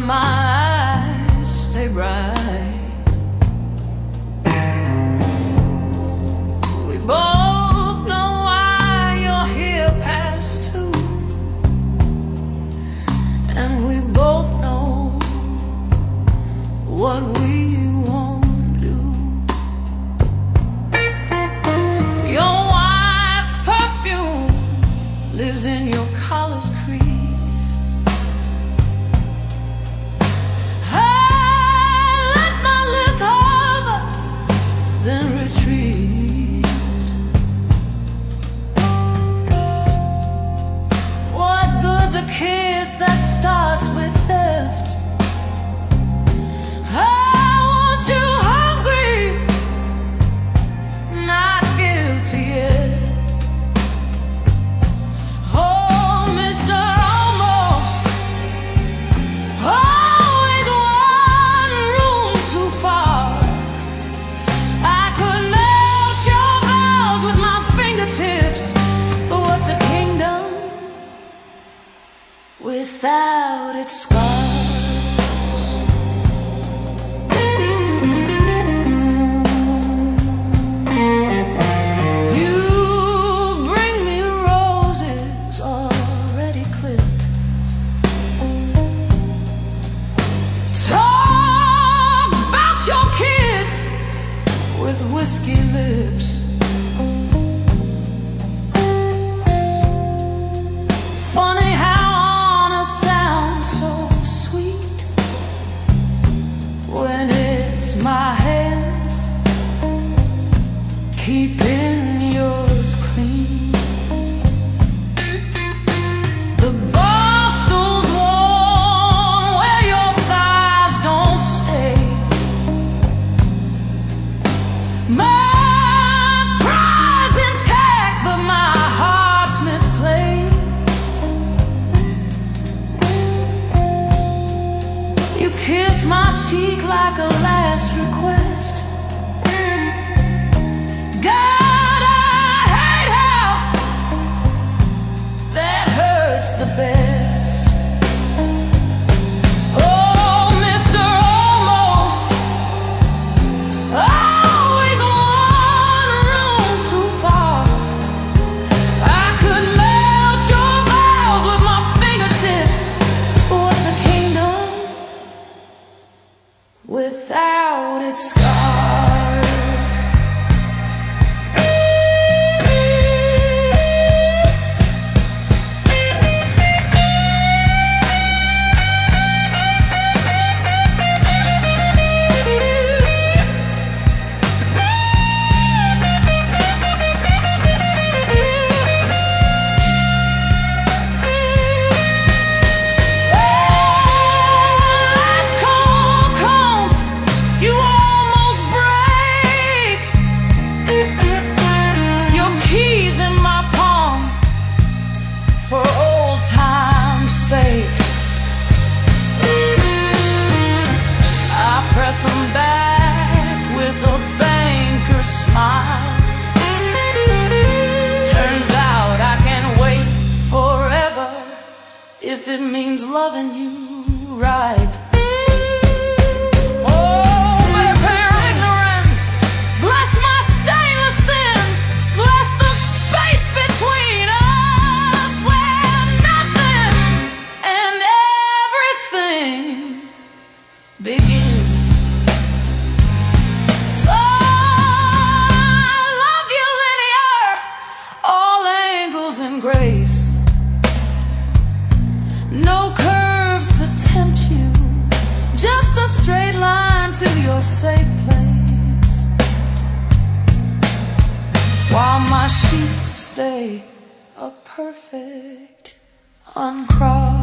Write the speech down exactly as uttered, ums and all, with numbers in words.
my eyes stay bright. We both know why you're here past two, and we both know what we won't do. Your wife's perfume lives in your collar's crease. Then retreat. What good's a kiss that starts with theft? I want you hungry, not guilty yet. Oh, Mister Almost, always one room too far. But what's a kingdom without its scars? You bring me roses already clipped. Talk about your kids with whiskey lips. Funny how honest sounds so sweet when it's my hands keeping yours clean. The bar stool's worn where your thighs don't stay. My pride's intact, but my heart's misplaced. You kiss my cheek like a last request. God, I hate how that hurts the best. Oh, Mister Almost, always one room too far. I could melt your vows with my fingertips. What's a kingdom without its scars? Last call comes, you almost break. Your keys in my palm for old time's sake. I press them back with a banker's smile. Turns out I can wait forever if it means loving you right. Oh, bless your ignorance, bless my stainless sins, bless the space between us where nothing and everything begins. So I love you linear, all angles and grace. No curves to tempt you, just a straight line to your safe place. While my sheets stay a perfect uncrossed.